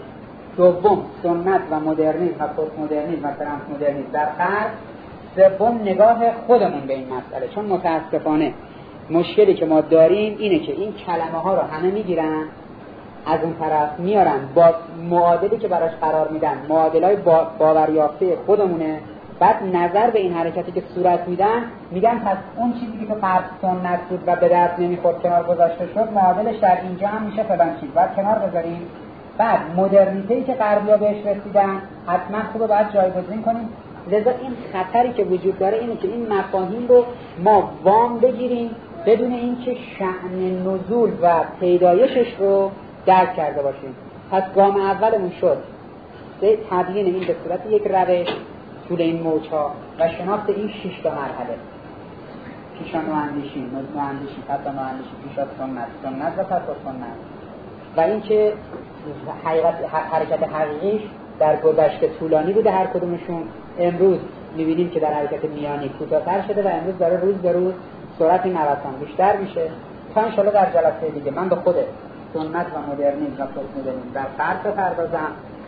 دوم سنت و مدرنیسم و پست مدرنیسم و ترانس مدرنیسم در غرب، سوم نگاه خودمون به این مسئله. چون متاسفانه مشکلی که ما داریم اینه که این کلمه ها رو همه میگیرن، از اون طرف میارن با معادلی که براش قرار میدن معادلای باوریافته خودمونه، بعد نظر به این حرکتی که صورت میدن میگن پس اون چیزی که تو قبل سنت بود و به درد نمیخورد کنار گذاشته شد، معادلش در اینجا هم میشه فلان چیز، بعد کنار بذاریم. بعد مدرنیته‌ای که غربی‌ها بهش رسیدن حتما خوبه باید جایگزین کنیم. لذا این خطری که وجود داره اینه که این مفاهیم رو ما وام بگیریم بدون اینکه شأن نزول و پیدایشش رو درک کرده باشیم. پس گام اولمون شد تبیین این به صورت یک روش طول این موج‌ها و شناخت این 6 تا مرحله: پیشا نواندیشی، نواندیشی، پس نواندیشی، پیشا سنت و پس سنت، و اینکه حرکت حقیقیش در گذشته طولانی بوده هر کدومشون، امروز می‌بینیم که در حرکت میانی کوتاه‌تر شده و امروز داره روز به روز سرعت نوسان بیشتر میشه. تا ان شاءالله در جلسه دیگه من به خود سنت و مدرنیسم و پست مدرنیسم در غرب بپردازم،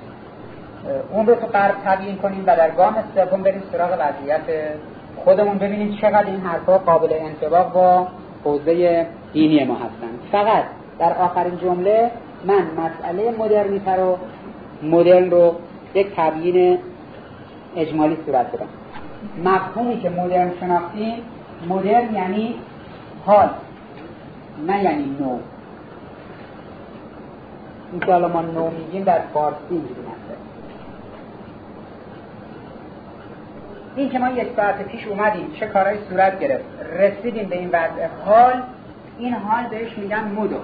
اون رو تو غرب تبیین کنیم و در گام سوم بریم سراغ وضعیت خودمون، ببینیم چقدر این حرفا قابل انطباق با حوزه دینی ما هستن. فقط در آخرین جمله من مسئله مدرن رو یک تبیین اجمالی صورت بدم. مفهومی که مدرن شناختیم، مدرن یعنی حال، نه یعنی نو. این که حالا ما نو میگیم در فارسی اینجوری نمیشه. این که ما یک ساعت پیش اومدیم چه کارهای صورت گرفت رسیدیم به این وضع حال، این حال بهش میگن مودو.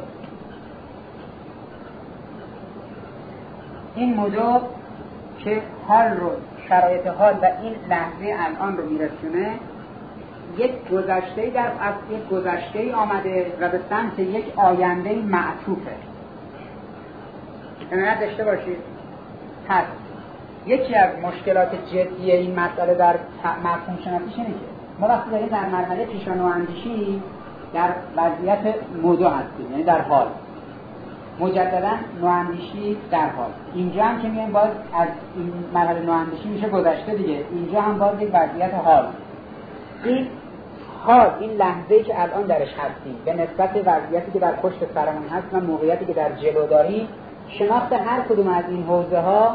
این مودو که حال رو، شرایط حال و این لحظه الان رو میرسونه، یک گذشته در از یک گذشته آمده و به سمت یک آینده معطوفه. عنایت داشته باشید. پس یکی از مشکلات جدی این مسئله در مفهوم شناسیش اینه که ما وقتی داریم در مرحله پیشا نواندیشی در وضعیت مودو هستیم، یعنی در حال، مجددا نواندیشی در حال. اینجا هم که میایم باز از این مرحله نواندیشی میشه گذشته دیگه، اینجا هم باز یک وضعیت حال. این حال، این لحظه‌ای که الان درش هستیم به نسبت وضعیتی که در پشت سرمون هست و موقعیتی که در جلو داریم، شناخت هر کدوم از این حوزه ها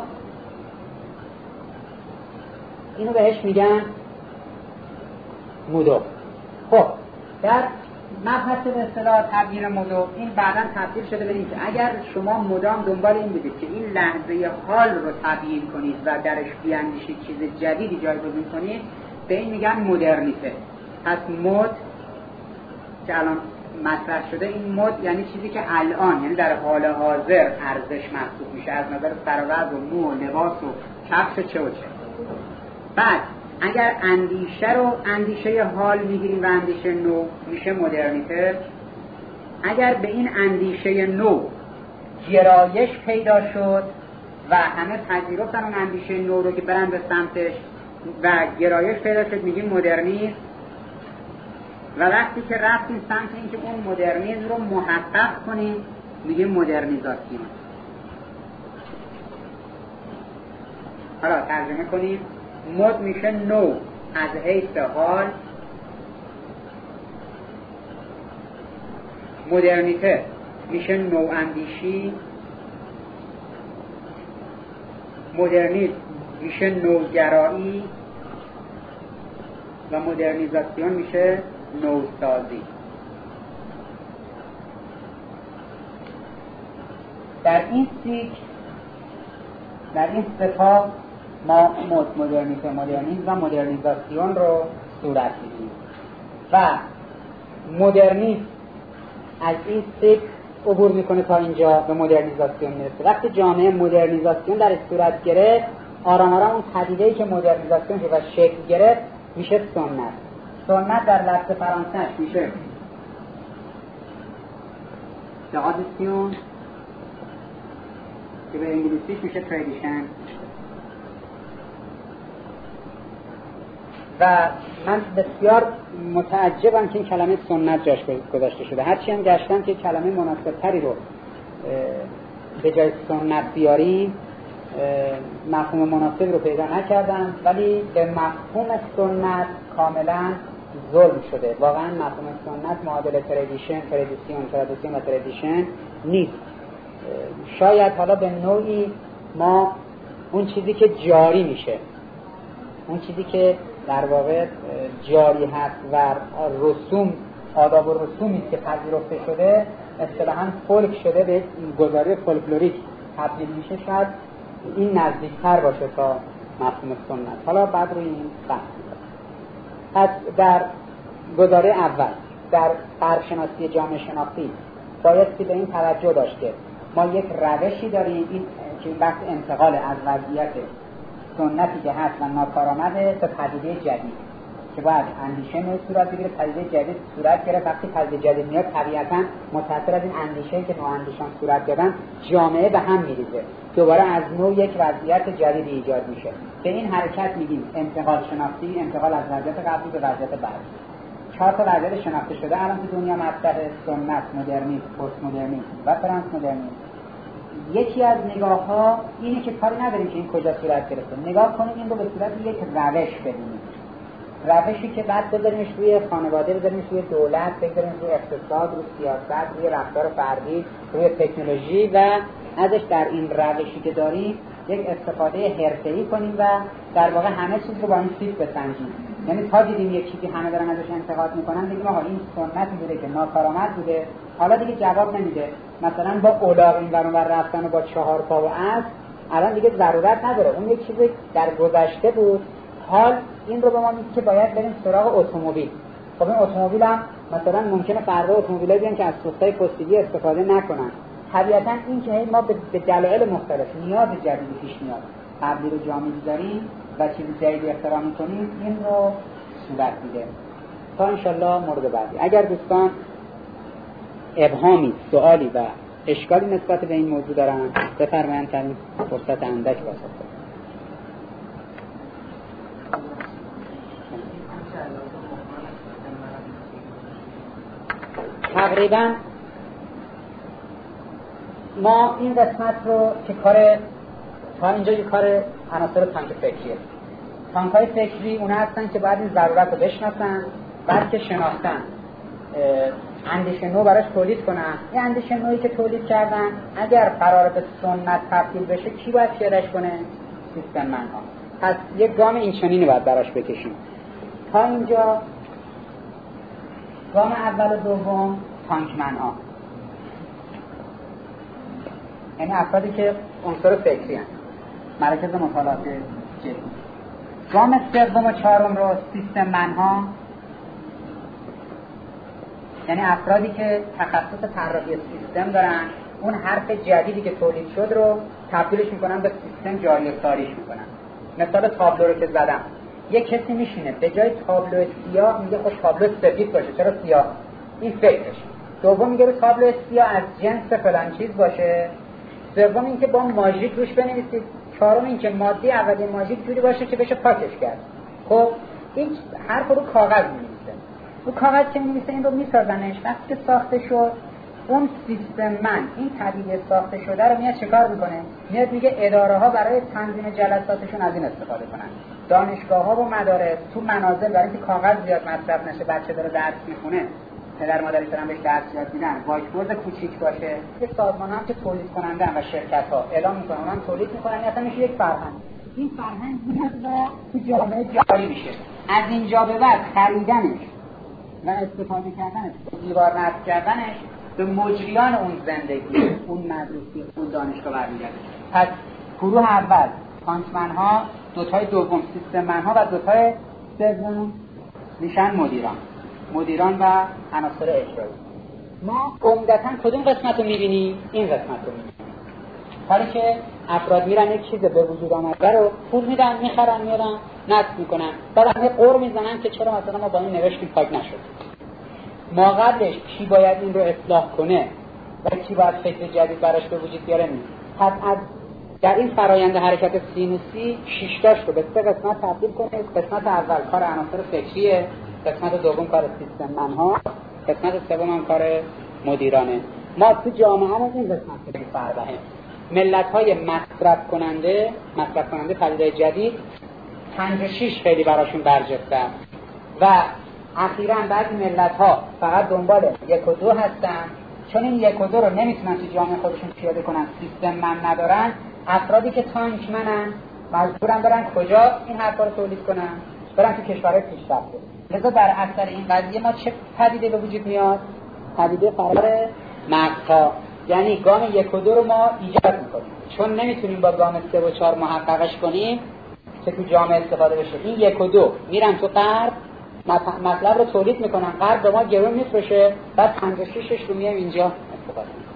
اینو بهش میگن مودو. خب در مبحث به اصطلاح تبیین مودو، این بعداً تبدیل شده به این که اگر شما مدام دنبال این بودید که این لحظه حال رو تبیین کنید و درش بیاندیشید، چیز جدیدی جایگزین کنید، به این میگن مدرنیته. پس مد که الان مطرح شده، این مد یعنی چیزی که الان، یعنی در حال حاضر ارزش محسوب میشه از نظر سروز و مو و لباس و کفش چه و چه. بعد اگر اندیشه رو اندیشه حال میگیریم و اندیشه نو میشه مدرنیته. اگر به این اندیشه نو گرایش پیدا شد و همه پذیرفتن اون اندیشه نو رو که برن به سمتش و گرایش پیدا شد، میگیم مدرنیسم. و وقتی که رفتیم سمت اینکه اون مدرنیسم رو محقق کنیم، میگیم مدرنیزاسیون. حالا ترجمه کنیم. مد میشه نو از حیث حال، مدرنیته میشه نو اندیشی، مدرنیسم میشه نوگرایی و مدرنیزاسیون میشه نوسازی. در این سیک، در این سپاه ما مدرنیته، مدرنیسم و مدرنیزاسیون رو صورت میدیم و مدرنیسم از این سیک عبور میکنه تا اینجا به مدرنیزاسیون میرسه. وقتی جامعه مدرنیزاسیون در صورت گرفت، آرام آرام اون پدیده‌ای که مدرنیزاسیون شد و شکل گرفت میشه سنت. سنت در لفظ فرانسه‌اش میشه ترادیسیون که به انگلیسیش میشه تردیشن. و من بسیار متعجبم که این کلمه سنت جاش گذاشته شده. هرچی هم گشتم که کلمه مناسب‌تری رو به جای سنت بیاریم، مفهوم مناسب رو پیدا نکردم، ولی به مفهوم سنت کاملا ظلم شده. واقعا مفهوم سنت معادل ترادیسیون و ترادیشن نیست. شاید حالا به نوعی ما اون چیزی که جاری میشه، اون چیزی که در واقع جاری هست و رسوم، آداب و رسومی که پذیرفته شده، اصطلاحاً فولک شده، به گزاره فولکلوریک تبدیل میشه. شاید این نزدیکتر باشه تا مفهوم سنت. حالا بعد روی این بحث می‌کنم. پس در گزاره اول در فرق‌شناسی جامعه شناختی بایستی به این توجه داشت که ما یک روشی داریم، این که این بحث انتقال از وضعیت سنتی که هست و ناکارآمده تا پدیده جدید که باید اندیشه نو صورت بگیره، پدیده جدید صورت گرفت. وقتی پدیده جدید میاد طبیعتاً متأثر از این اندیشه‌ای که نواندیشان صورت دادن، جامعه به هم میریزه، دوباره از نو یک وضعیت جدیدی ایجاد میشه. به این حرکت میگیم انتقال شناختی، انتقال از وضعیت قبلی به وضعیت بعد. 4 تا وضعیت شناخته شده الان تو دنیا مطرحه: سنت، مدرنیسم، پست مدرنیسم و ترانس مدرنیسم. یکی از نگاه ها اینه که کاری نداریم که این کجا صورت گرفته، نگاه کنیم این رو به صورت یک روش ببینیم، روشی که بعد بذاریمش روی خانواده، بذاریمش روی دولت، بذاریمش روی اقتصاد، روی سیاست، روی رفتار فردی، روی تکنولوژی و ازش در این روشی که داریم یک استفاده حرفه‌ای کنیم و در واقع همه چیز رو با این سیب بسنجیم. یعنی تا دیدیم یک چیزی همه دارن ازش انتقاد میکنن بگیم آها این سنتی بوده که ناکارآمد بوده، حالا دیگه جواب نمیده. مثلا با الاغ این ور اون ور رفتن و با 4 پا و اسب الان دیگه ضرورت نداره، اون یک چیزی در گذشته بود. حال این رو به ما میگه که باید بریم سراغ اتومبیل. خب این اتومبیل هم مثلا ممکنه فردا اتومبیلایی بیان که از سوختای پوستیدی استفاده نکنن. طبیعتا این که ما به دلایل مختلف نیاز جدیدی پیش میاد، قبلی رو جا می‌گذاریم و چیز جدیدی اختراع می‌کنیم، این رو صورت میده. تا انشالله مورد بعدی اگر دوستان ابهامی، سوالی و اشکالی نسبت به این موضوع دارن بفرمایید تا این فرصت اندک واسه کنم. تقریبا ما این قسمت رو که تا اینجا یه کار عناصر تانک فکریه. تانک‌های فکری اونا هستن که باید این ضرورت رو بشناسن، بعد که شناختن اندیشه نو براش تولید کنن. این اندیشه نویی که تولید کردن اگر قرار به سنت تبدیل بشه کی باید شعرش کنه؟ سیستم منها. پس یک گام این چنینی باید براش بکشیم. تا اینجا گام اول و دوم تانکمن‌ها، یعنی افرادی که عنصر فکری هستند، مرکز مطالعات جدی. گام سوم و چهارم رو سیستم منها، یعنی افرادی که تخصص طراحی سیستم دارن، اون حرف جدیدی که تولید شد رو تبدیلش میکنن به سیستم جاری و ساریش میکنن. مثال تابلو رو که زدم، یک کسی میشینه به جای تابلو سیاه میگه خب تابلو سفید باشه، چرا سیاه؟ این فکرش. دوم میگه تابلو سیاه از جنس فلان چیز باشه. سوم این که با ماژیک روش بنویسید. چهارم این که ماده اولیه ماژیک جوری باشه که بشه پاکش کرد. خب این حرف رو کاغذ می‌نویسه. رو کاغذ که می‌نویسه این رو می‌سازنش. وقتی که ساخته شد اون سیستم این پدیده ساخته شده رو میاد چیکار می‌کنه؟ میاد میگه اداره‌ها برای تنظیم جلساتشون از این استفاده کنن. دانشگاه‌ها و مدارس تو منازل برای اینکه کاغذ زیاد مصرف نشه، بچه داره درس می‌خونه، پدر مادرش دارن بهش درس یاد میدن، واکبورد کوچیک باشه. یه سازمان هم که تولید کننده و شرکت‌ها اعلام می‌کنن اونم تولید می‌کنن، اصلا میشه یک فرهنگ. این فرهنگ میاد تو جامعه جاری میشه. از اینجا به بعد خریدنش و استفاده کردنش، دیوار نصب کردنش به مجریان اون زندگی، اون مدرسه، اون دانشگاه برمیگرده. پس گروه اول تانکمن‌ها، دوتای دوم سیستم‌من‌ها و دوتای سوم میشن مدیران و عناصر اجرایی. ما عمدتاً کدوم قسمت رو می‌بینیم؟ این قسمت رو می‌بینیم. حالا که افراد میرن یک چیز به وجود آمده رو پول میدن، میخرن، میارن، نصب میکنن، بعد همه قور میزنن که چرا مثلا ما با این نوشتیم پاک نشد. ما قبلش کی باید این رو اصلاح کنه و کی باید فکر جدید براش به وجود بیاره نیست. پس از در این فرایند حرکت سینوسی 6 تاش رو به 3 قسمت تبدیل کنه. قسمت اول کار عناصر فکریه، قسمت دوم کار سیستم منها، قسمت سوم هم کار مدیرانه. ما تو جامعه هم این قسمت خیلی فرقه. ملت‌های مصرف کننده پدیده جدید 5 و 6 خیلی براشون برجسته و اخیراً بعضی ملت‌ها فقط دنبال 1 و 2 هستن. چون این 1 و 2 رو نمیتونن تو جامعه خودشون پیاده کنن، سیستم من ندارن، افرادی که تانکمنن مجبورن برن کجا این حرفا رو تولید کنن؟ برن تو کشورهای پیشرفته. لذا در اثر این قضیه ما چه پدیده به وجود میاد؟ پدیده فرار مغزها. یعنی گام 1 و 2 رو ما ایجاد میکنیم، چون نمیتونیم با گام 3 و 4 محققش کنیم که تو جامعه استفاده بشه. این 1 و 2 میرن تو غرب، مطلب رو تولید میکنن، غرب به ما گرون میفروشه، بعد 5 و 6ش رو میایم اینجا استفاده میکنیم.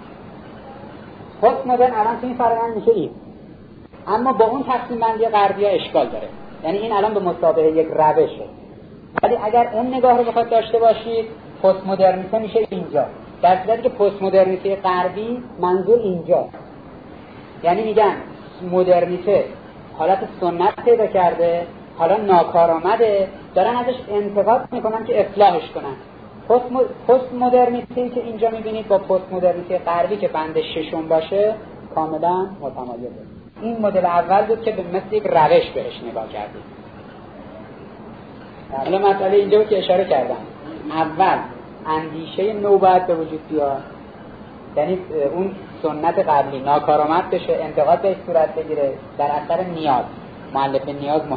پست مدرن الان تو این فرآیند میشه این، اما با اون تقسیم بندی غربی‌ها اشکال داره. یعنی این الان به مثابه یک روشه، ولی اگر اون نگاه رو بخواد داشته باشید پست مدرنیته میشه اینجا، در صورتی که پست مدرنیته غربی منظور اینجا. یعنی میگن مدرنیته حالت سنت پیدا کرده، حالا ناکارآمده، دارن ازش انتقاد میکنن که اصلاحش کنن. پست مدرنیته که اینجا میبینید با پست مدرنیته غربی که بند 6 باشه کاملا متمایزه. این مدل اول بود که به مثل یک روش بهش نگاه کردیم. حالا مسئله اینجا بود که اشاره کردم، اول اندیشه نو باید به وجود بیاد، یعنی اون سنت قبلی ناکارآمد بشه، انتقاد به صورت بگیره در اثر نیاز. مؤلفه نیاز مهمه.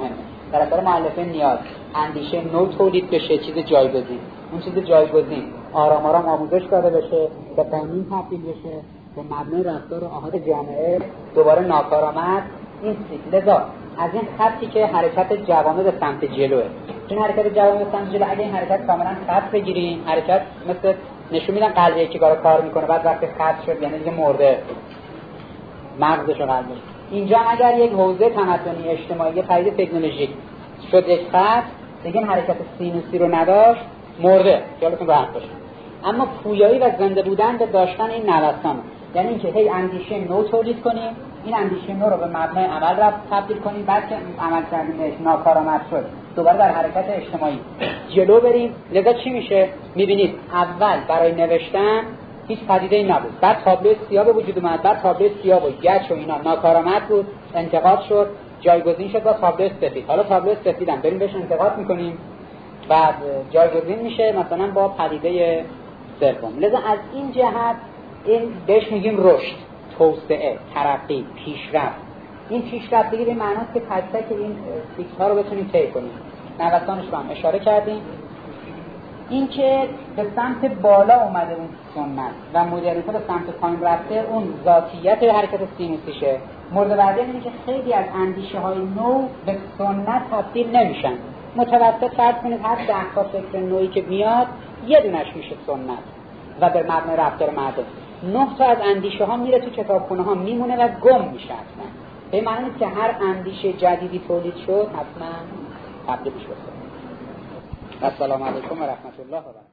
در اثر مؤلفه نیاز اندیشه نو تولید بشه، چیز جایگزین. اون چیز جایگزین آرام آرام آموزش داده بشه، به قانون تبدیل بشه، به مبنای رفتار و عهاد جامعه دوباره ناکارآمد این سیکل. لذا از این خطی که حرکت جوامع به سمت جلوه، این حرکت جوامع به سمت جلو، اگه این حرکت کاملا خط بگیریم، حرکت مثل نشون میدن قلبی که کار میکنه، بعد وقتی خط شد یعنی دیگه مرده، مغزش و قلبش. اینجا اگر یک حوزه تمدنی اجتماعی پدیده تکنولوژیک شد یک خط، دیگه این حرکت سینوسی رو نداشت، مرده، خیالتون راحت باشه. اما پویایی و زنده بودن به داشتن این نوسان، یعنی اینکه هی اندیشه نو تولید کنیم، این اندیشه نو رو به مبنای عمل را تبدیل کنیم، بعد که عمل کردیمش ناکارآمد شد دوباره در حرکت اجتماعی جلو بریم. لذا چی میشه؟ میبینید اول برای نوشتن هیچ پدیده‌ای نبود، بعد تابلو سیاه به وجود اومد، بعد تابلو سیاه و گچ و اینا ناکارآمد بود، انتقاد شد، جایگزین شد با تابلو سفید. حالا تابلو سفیدم بریم بهش انتقاد میکنیم، بعد جایگزین میشه مثلا با پدیده سوم. لذا از این جهت این بهش میگیم رشد، توسعه، ترقی، پیشرفت. این پیشرفت دیگه به معناست که تک تک این فیکس ها رو بتونیم طی کنیم. نوسانش رو هم اشاره کردیم. این که به سمت بالا اومده اون سنت و مدرنیته به سمت پایین رفته، اون ذاتیت حرکت سینوسیشه. مورد بعدی اینه که خیلی از اندیشه های نو به سنت تبدیل نمیشن. متوسط فرض کنید هر 10 تا فکر نوعی که میاد یه دونش میشه سنت و به مبنای رفتار مردم. 9 تا از اندیشه ها میره تو کتابخونه ها میمونه و گم میشه. اصلا به معنی که هر اندیشه جدیدی تولید شد حتما تبدیل میشه. السلام علیکم و رحمت الله و برکاته.